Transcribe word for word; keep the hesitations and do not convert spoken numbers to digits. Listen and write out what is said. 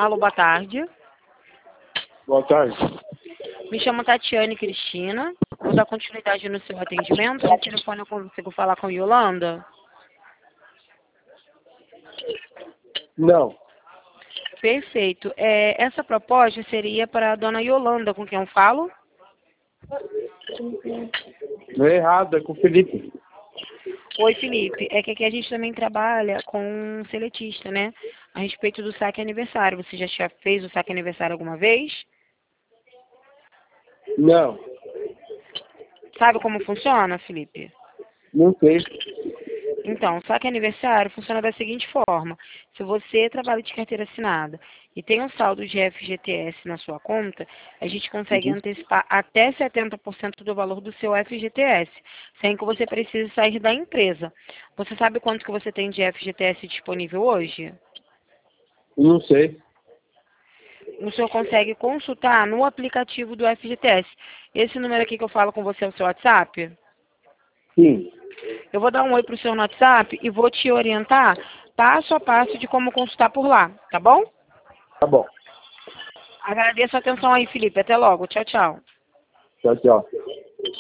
Alô, boa tarde. Boa tarde. Me chamo Tatiane Cristina. Vou dar continuidade no seu atendimento. No telefone eu consigo falar com Yolanda? Não. Perfeito. É, essa proposta seria para a dona Yolanda, com quem eu falo? Não é errado, é com o Felipe. Oi, Felipe. É que aqui a gente também trabalha com um seletista, né? A respeito do saque aniversário. Você já já fez o saque aniversário alguma vez? Não. Sabe como funciona, Felipe? Não sei. Então, o saque aniversário funciona da seguinte forma. Se você trabalha de carteira assinada e tem um saldo de F G T S na sua conta, a gente consegue Uhum. antecipar até setenta por cento do valor do seu F G T S, sem que você precise sair da empresa. Você sabe quanto que você tem de F G T S disponível hoje? Não sei. O senhor consegue consultar no aplicativo do F G T S. Esse número aqui que eu falo com você é o seu WhatsApp? Sim. Eu vou dar um oi pro seu WhatsApp e vou te orientar passo a passo de como consultar por lá, tá bom? Tá bom. Agradeço a atenção aí, Felipe. Até logo. Tchau, tchau. Tchau, tchau.